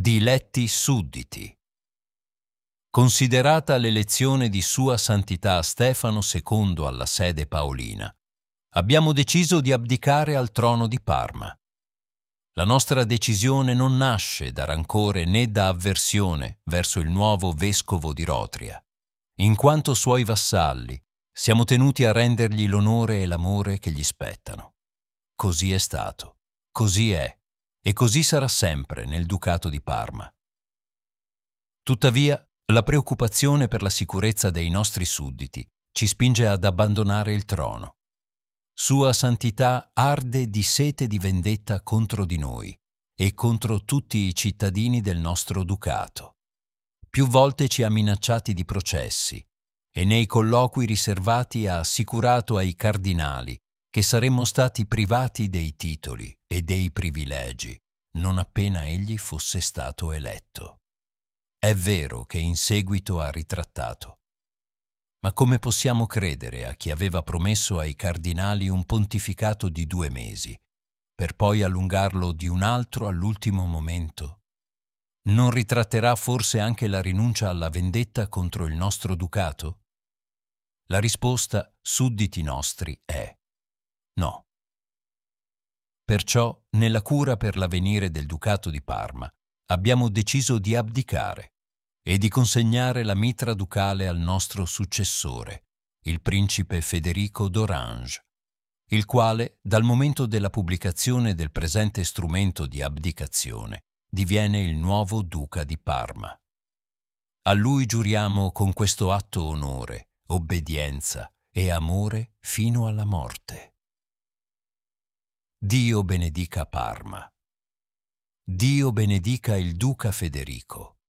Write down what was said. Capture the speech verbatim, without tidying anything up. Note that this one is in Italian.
Diletti sudditi. Considerata l'elezione di Sua Santità Stefano secondo alla sede paolina, abbiamo deciso di abdicare al trono di Parma. La nostra decisione non nasce da rancore né da avversione verso il nuovo vescovo di Rotria. In quanto suoi vassalli, siamo tenuti a rendergli l'onore e l'amore che gli spettano. Così è stato, così è, e così sarà sempre nel Ducato di Parma. Tuttavia, la preoccupazione per la sicurezza dei nostri sudditi ci spinge ad abbandonare il trono. Sua Santità arde di sete di vendetta contro di noi e contro tutti i cittadini del nostro Ducato. Più volte ci ha minacciati di processi e nei colloqui riservati ha assicurato ai cardinali che saremmo stati privati dei titoli e dei privilegi non appena egli fosse stato eletto. È vero che in seguito ha ritrattato. Ma come possiamo credere a chi aveva promesso ai cardinali un pontificato di due mesi, per poi allungarlo di un altro all'ultimo momento? Non ritratterà forse anche la rinuncia alla vendetta contro il nostro ducato? La risposta, sudditi nostri, è no. Perciò, nella cura per l'avvenire del Ducato di Parma, abbiamo deciso di abdicare e di consegnare la mitra ducale al nostro successore, il principe Federico d'Orange, il quale, dal momento della pubblicazione del presente strumento di abdicazione, diviene il nuovo duca di Parma. A lui giuriamo con questo atto onore, obbedienza e amore fino alla morte. Dio benedica Parma. Dio benedica il duca Federico.